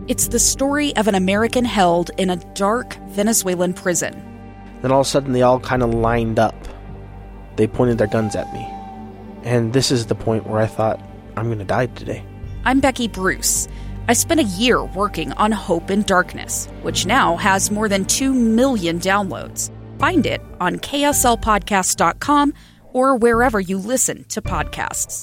It's the story of an American held in a dark Venezuelan prison. Then all of a sudden they all kind of lined up. They pointed their guns at me. And this is the point where I thought, I'm going to die today. I'm Becky Bruce. I spent a year working on Hope in Darkness, which now has more than 2 million downloads. Find it on kslpodcast.com or wherever you listen to podcasts.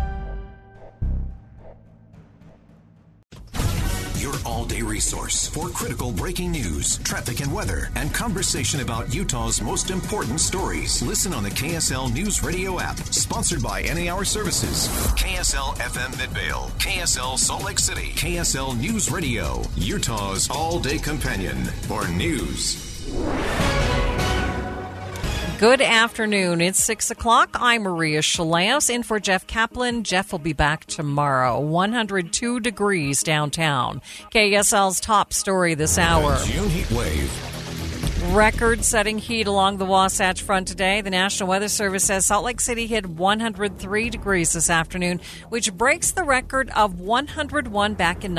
Your all-day resource for critical breaking news, traffic and weather, and conversation about Utah's most important stories. Listen on the KSL News Radio app, sponsored by Any Hour Services, KSL FM Midvale, KSL Salt Lake City, KSL News Radio, Utah's all-day companion for news. Good afternoon. It's 6 o'clock. I'm Maria Chaleos in for Jeff Kaplan. Jeff will be back tomorrow. 102 degrees downtown. KSL's top story this hour. June heat wave. Record-setting heat along the Wasatch Front today. The National Weather Service says Salt Lake City hit 103 degrees this afternoon, which breaks the record of 101 back in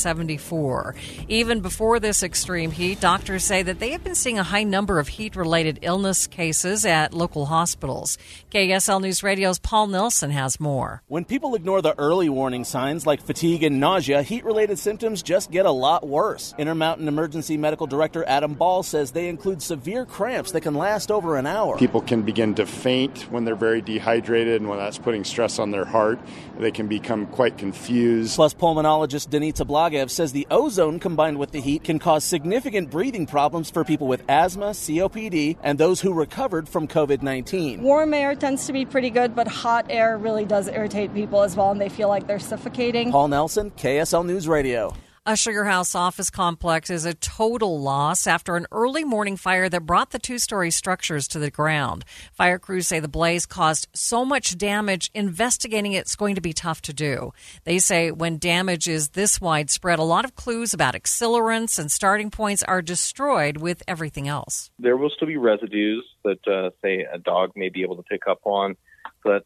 1974. Even before this extreme heat, doctors say that they have been seeing a high number of heat-related illness cases at local hospitals. KSL News Radio's Paul Nilsson has more. When people ignore the early warning signs like fatigue and nausea, heat-related symptoms just get a lot worse. Intermountain Emergency Medical Director Adam Ball says they include severe cramps that can last over an hour. People can begin to faint when they're very dehydrated, and when that's putting stress on their heart, they can become quite confused. Plus, pulmonologist Denita Blagev says the ozone combined with the heat can cause significant breathing problems for people with asthma, COPD, and those who recovered from COVID-19. Warm air tends to be pretty good, but hot air really does irritate people as well, and they feel like they're suffocating. Paul Nelson, KSL News Radio. A Sugar House office complex is a total loss after an early morning fire that brought the two-story structures to the ground. Fire crews say the blaze caused so much damage, investigating it's going to be tough to do. They say when damage is this widespread, a lot of clues about accelerants and starting points are destroyed with everything else. There will still be residues that, say, a dog may be able to pick up on. But,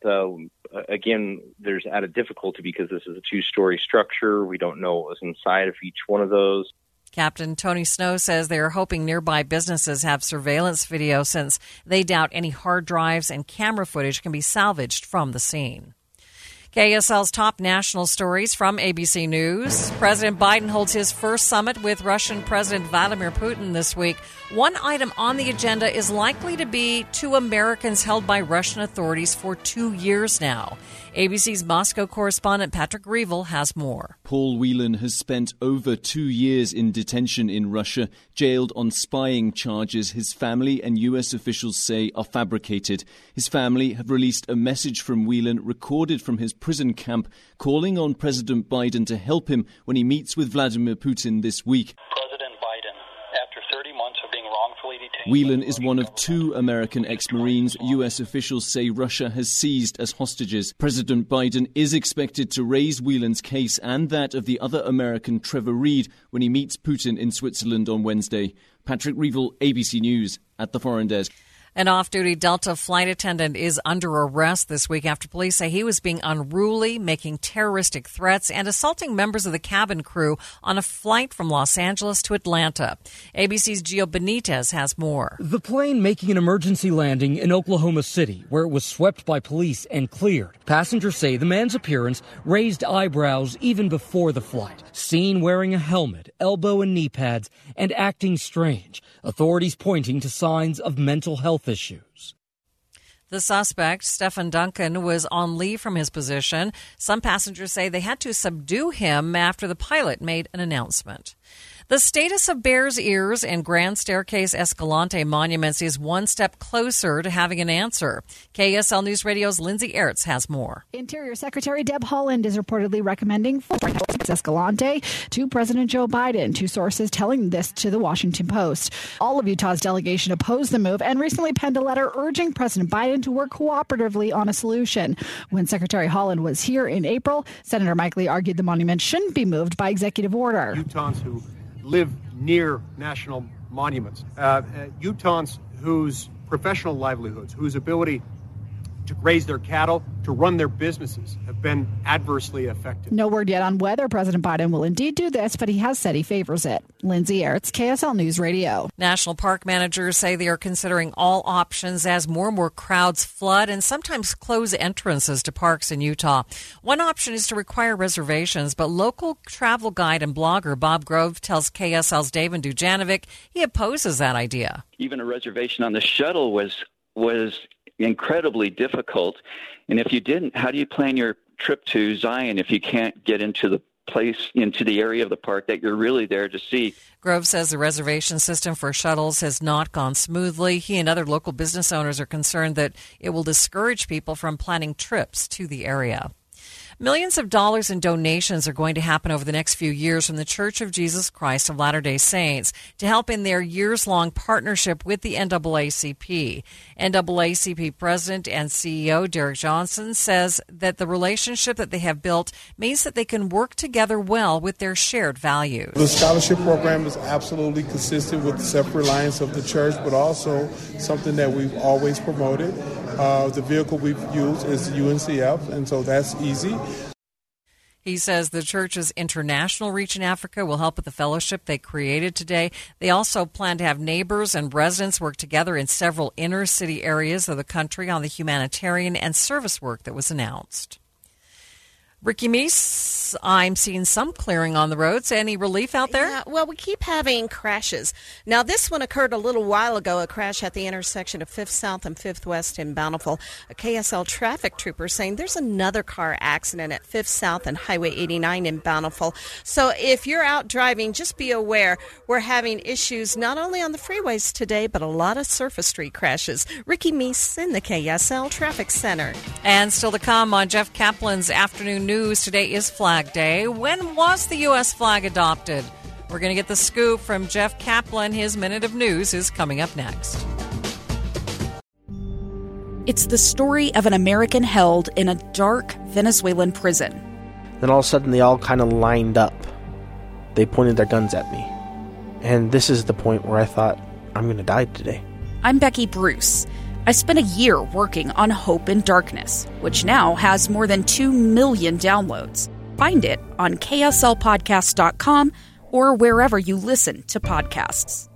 again, there's added difficulty because this is a two-story structure. We don't know what was inside of each one of those. Captain Tony Snow says they are hoping nearby businesses have surveillance video since they doubt any hard drives and camera footage can be salvaged from the scene. KSL's top national stories from ABC News. President Biden holds his first summit with Russian President Vladimir Putin this week. One item on the agenda is likely to be 2 Americans held by Russian authorities for 2 years now. ABC's Moscow correspondent Patrick Reevell has more. Paul Whelan has spent over 2 years in detention in Russia, jailed on spying charges his family and U.S. officials say are fabricated. His family have released a message from Whelan recorded from his prison camp calling on President Biden to help him when he meets with Vladimir Putin this week. President Biden, after 30 months of being wrongfully detained... Whelan is one of 2 American ex-Marines U.S. officials say Russia has seized as hostages. President Biden is expected to raise Whelan's case and that of the other American, Trevor Reed, when he meets Putin in Switzerland on Wednesday. Patrick Reevell, ABC News, at the Foreign Desk. An off-duty Delta flight attendant is under arrest this week after police say he was being unruly, making terroristic threats, and assaulting members of the cabin crew on a flight from Los Angeles to Atlanta. ABC's Gio Benitez has more. The plane making an emergency landing in Oklahoma City, where it was swept by police and cleared. Passengers say the man's appearance raised eyebrows even before the flight. Seen wearing a helmet, elbow and knee pads, and acting strange. Authorities pointing to signs of mental health issues. The suspect, Stephen Duncan, was on leave from his position. Some passengers say they had to subdue him after the pilot made an announcement. The status of Bears Ears and Grand Staircase Escalante monuments is one step closer to having an answer. KSL News Radio's Lindsay Ertz has more. Interior Secretary Deb Haaland is reportedly recommending Escalante to President Joe Biden. 2 sources telling this to the Washington Post. All of Utah's delegation opposed the move and recently penned a letter urging President Biden to work cooperatively on a solution. When Secretary Haaland was here in April, Senator Mike Lee argued the monument shouldn't be moved by executive order. Utahns who live near national monuments, Utahns whose professional livelihoods, whose ability to graze their cattle, to run their businesses have been adversely affected. No word yet on whether President Biden will indeed do this, but he has said he favors it. Lindsay Aerts, KSL News Radio. National park managers say they are considering all options as more and more crowds flood and sometimes close entrances to parks in Utah. One option is to require reservations, but local travel guide and blogger Bob Grove tells KSL's David Dujanovic he opposes that idea. Even a reservation on the shuttle was incredibly difficult. And if you didn't, how do you plan your trip to Zion if you can't get into the area of the park that you're really there to see? Grove says the reservation system for shuttles has not gone smoothly. He and other local business owners are concerned that it will discourage people from planning trips to the area. Millions of dollars in donations are going to happen over the next few years from the Church of Jesus Christ of Latter-day Saints to help in their years-long partnership with the NAACP. NAACP President and CEO Derek Johnson says that the relationship that they have built means that they can work together well with their shared values. The scholarship program is absolutely consistent with the self-reliance of the church, but also something that we've always promoted. The vehicle we've used is UNCF, and so that's easy. He says the church's international reach in Africa will help with the fellowship they created today. They also plan to have neighbors and residents work together in several inner city areas of the country on the humanitarian and service work that was announced. Ricky Meese, I'm seeing some clearing on the roads. Any relief out there? Yeah, well, we keep having crashes. Now, this one occurred a little while ago, a crash at the intersection of 5th South and 5th West in Bountiful. A KSL traffic trooper saying there's another car accident at 5th South and Highway 89 in Bountiful. So if you're out driving, just be aware we're having issues not only on the freeways today, but a lot of surface street crashes. Ricky Meese in the KSL Traffic Center. And still to come on Jeff Kaplan's Afternoon News, today is Flag Day. When was the U.S. flag adopted? We're going to get the scoop from Jeff Kaplan. His Minute of News is coming up next. It's the story of an American held in a dark Venezuelan prison. Then all of a sudden they all kind of lined up. They pointed their guns at me. And this is the point where I thought, I'm going to die today. I'm Becky Bruce. I spent a year working on Hope in Darkness, which now has more than 2 million downloads. Find it on kslpodcast.com or wherever you listen to podcasts.